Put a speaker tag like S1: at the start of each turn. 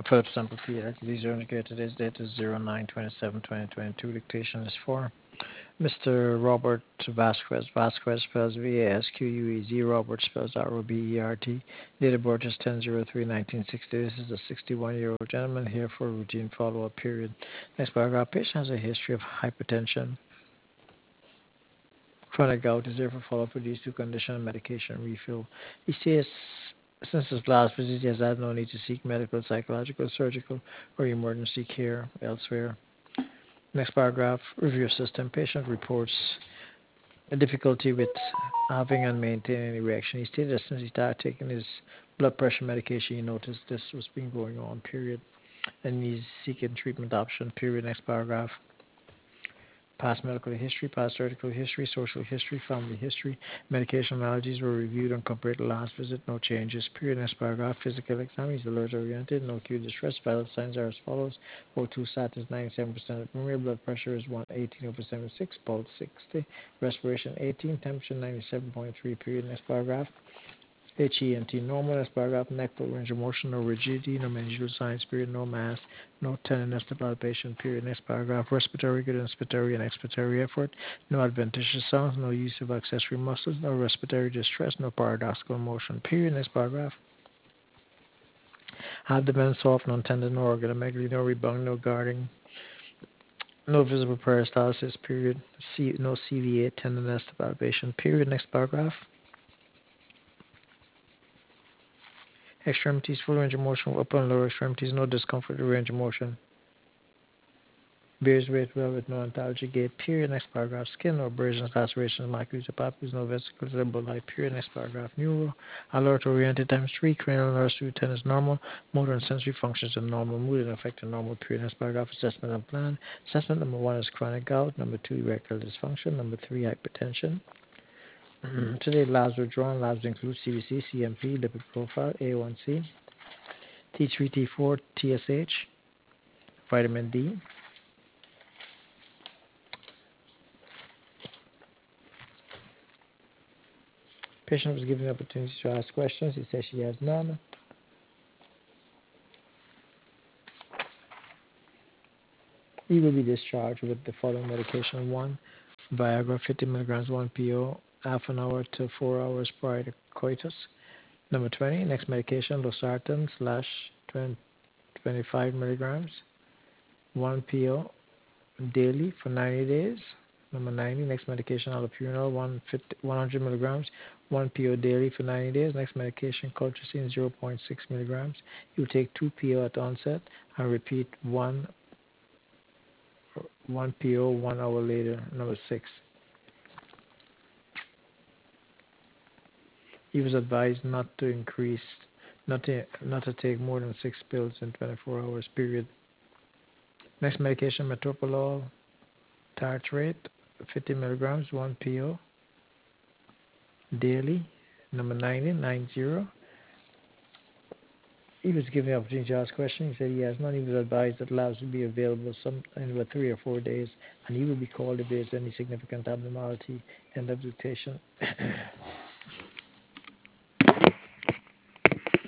S1: Philip Sample PX. These are indicated. Today's date is 09/27/2022. Dictation is for Mr. Robert Vasquez. Vasquez spells Vasquez. Robert spells Robert. Date of birth is 10/03/1960. This is a 61-year-old gentleman here for a routine follow-up period. Next paragraph. Patient has a history of hypertension. Chronic gout is therefore follow-up for these two conditions and medication refill. He says since his last visit, he has had no need to seek medical, psychological, surgical, or emergency care elsewhere. Next paragraph, review system. Patient reports a difficulty with having and maintaining an erection. He stated that since he started taking his blood pressure medication, he noticed this was been going on, period, and he's seeking treatment option, period. Next paragraph. Past medical history, past surgical history, social history, family history, medication allergies were reviewed and compared to last visit. No changes. Period. Next paragraph. Physical exam. He's alert oriented. No acute distress. Vital signs are as follows. O2 sat is 97% of normal. Blood pressure is 118/76. Pulse 60. Respiration 18. Temperature 97.3. Period. Next paragraph. HENT normal. Next paragraph. Neck full range of motion. No rigidity. No unusual signs. Period. No mass. No tenderness to palpation. Period. Next paragraph. Respiratory good, inspiratory and expiratory effort. No adventitious sounds. No use of accessory muscles. No respiratory distress. No paradoxical motion. Period. Next paragraph. Abdomen soft, non-tender, no organomegaly, no rebound, no guarding, no visible peristalsis. Period. No CVA, tenderness to palpation. Period. Next paragraph. Extremities, full range of motion, upper and lower extremities, no discomfort or range of motion. Bears weight well with no ontology gait. Period. Next paragraph. Skin, no abrasions, lacerations, macular papules, no vesicles, cerebral light. Period. Next paragraph. Neuro, alert oriented times 3, cranial nerves 210 is normal. Motor and sensory functions are normal. Mood and affect are normal. Period. Next paragraph. Assessment and plan. Assessment number 1 is chronic gout. Number 2, erectile dysfunction. Number 3, hypertension. Today, labs were drawn. Labs include CBC, CMP, lipid profile, A1C, T3, T4, TSH, vitamin D. Patient was given the opportunity to ask questions. He says she has none. He will be discharged with the following medication: 1, Viagra 50 milligrams, 1 PO, half an hour to 4 hours prior to coitus. Number 20, next medication, losartan slash 25 milligrams, 1 PO daily for 90 days. Number 90, next medication, allopurinol 100 milligrams, 1 PO daily for 90 days. Next medication, colchicine 0.6 milligrams. You take 2 PO at onset and repeat 1 PO 1 hour later. Number 6. He was advised not to take more than 6 pills in 24 hours period. Next medication, metoprolol tartrate, 50 milligrams, 1 PO daily. Number 90. He was given the opportunity to ask questions. He said he has none. He was advised that labs will be available in about 3 or 4 days, and he will be called if there is any significant abnormality in the dictation.